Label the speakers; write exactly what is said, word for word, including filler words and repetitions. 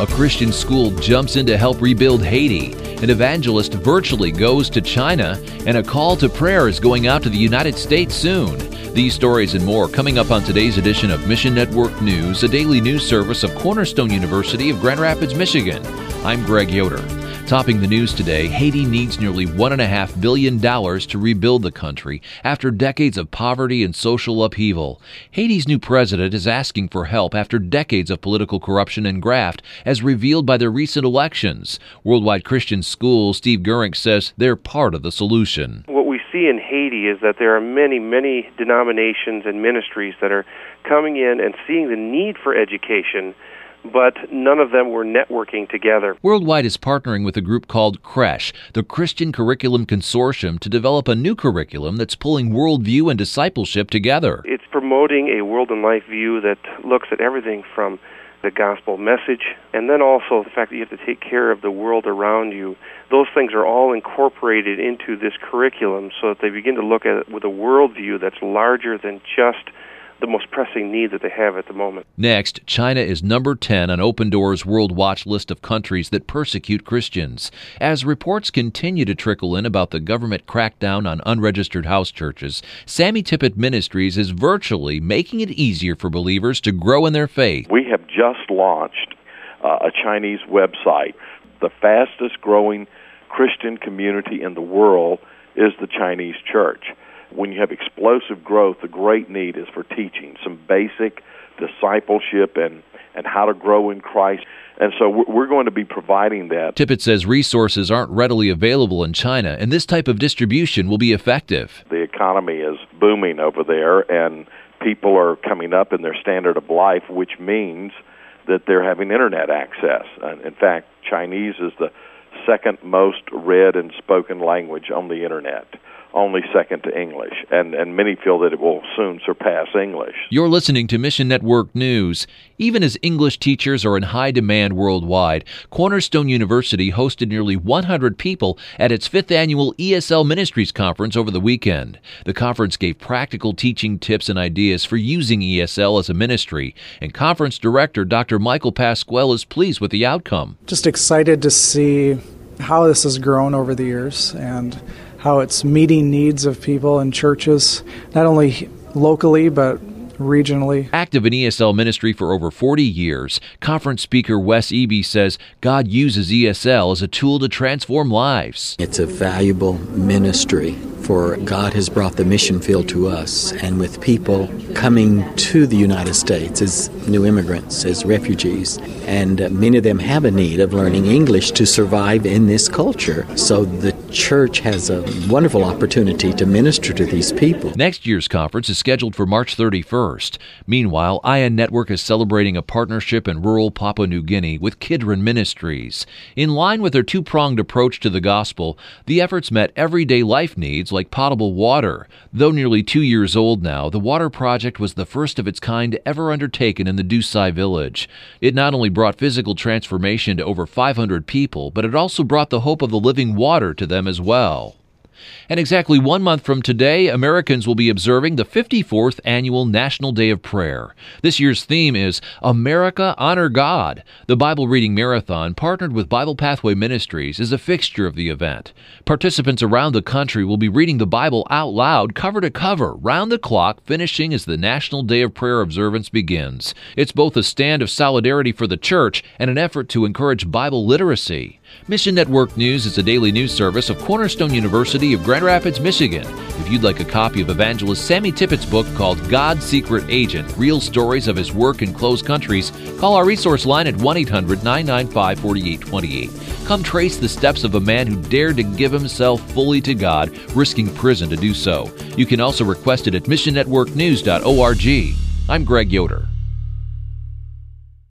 Speaker 1: A Christian school jumps in to help rebuild Haiti. An evangelist virtually goes to China. And a call to prayer is going out to the United States soon. These stories and more coming up on today's edition of Mission Network News, a daily news service of Cornerstone University of Grand Rapids, Michigan. I'm Greg Yoder. Topping the news today, Haiti needs nearly one point five billion dollars to rebuild the country after decades of poverty and social upheaval. Haiti's new president is asking for help after decades of political corruption and graft, as revealed by their recent elections. Worldwide Christian School Steve Gurink says they're part of the solution.
Speaker 2: What we see in Haiti is that there are many, many denominations and ministries that are coming in and seeing the need for education, but none of them were networking together.
Speaker 1: Worldwide is partnering with a group called CRESH, the Christian Curriculum Consortium, to develop a new curriculum that's pulling worldview and discipleship together.
Speaker 2: It's promoting a world and life view that looks at everything from the gospel message, and then also the fact that you have to take care of the world around you. Those things are all incorporated into this curriculum so that they begin to look at it with a worldview that's larger than just the most pressing need that they have at the moment.
Speaker 1: Next, China is number ten on Open Doors' World Watch list of countries that persecute Christians. As reports continue to trickle in about the government crackdown on unregistered house churches, Sammy Tippett Ministries is virtually making it easier for believers to grow in their faith.
Speaker 3: We have just launched uh, a Chinese website. The fastest growing Christian community in the world is the Chinese church. When you have explosive growth, the great need is for teaching, some basic discipleship and, and how to grow in Christ. And so we're going to be providing that.
Speaker 1: Tippett says resources aren't readily available in China, and this type of distribution will be effective.
Speaker 3: The economy is booming over there, and people are coming up in their standard of life, which means that they're having internet access. And in fact, Chinese is the second most read and spoken language on the internet, only second to English, and, and many feel that it will soon surpass English.
Speaker 1: You're listening to Mission Network News. Even as English teachers are in high demand worldwide, Cornerstone University hosted nearly one hundred people at its fifth annual E S L Ministries Conference over the weekend. The conference gave practical teaching tips and ideas for using E S L as a ministry, and conference director Doctor Michael Pasquale is pleased with the outcome.
Speaker 4: Just excited to see how this has grown over the years and how it's meeting needs of people and churches, not only locally, but regionally.
Speaker 1: Active in E S L ministry for over forty years, conference speaker Wes Eby says God uses E S L as a tool to transform lives.
Speaker 5: It's a valuable ministry, for God has brought the mission field to us, and with people coming to the United States as new immigrants, as refugees, and uh, many of them have a need of learning English to survive in this culture. So the church has a wonderful opportunity to minister to these people.
Speaker 1: Next year's conference is scheduled for March thirty-first. Meanwhile, I N Network is celebrating a partnership in rural Papua New Guinea with Kidron Ministries. In line with their two-pronged approach to the gospel, the efforts met everyday life needs like potable water. Though nearly two years old now, the water project was the first of its kind ever undertaken in the Dusai village. It not only brought physical transformation to over five hundred people, but it also brought the hope of the living water to them as well. And exactly one month from today, Americans will be observing the fifty-fourth Annual National Day of Prayer. This year's theme is America, Honor God. The Bible Reading Marathon, partnered with Bible Pathway Ministries, is a fixture of the event. Participants around the country will be reading the Bible out loud, cover to cover, round the clock, finishing as the National Day of Prayer observance begins. It's both a stand of solidarity for the church and an effort to encourage Bible literacy. Mission Network News is a daily news service of Cornerstone University of Grand Rapids, Michigan. If you'd like a copy of evangelist Sammy Tippett's book called God's Secret Agent, Real Stories of His Work in Closed Countries, call our resource line at one eight hundred nine nine five four eight two eight. Come trace the steps of a man who dared to give himself fully to God, risking prison to do so. You can also request it at mission network news dot org. I'm Greg Yoder.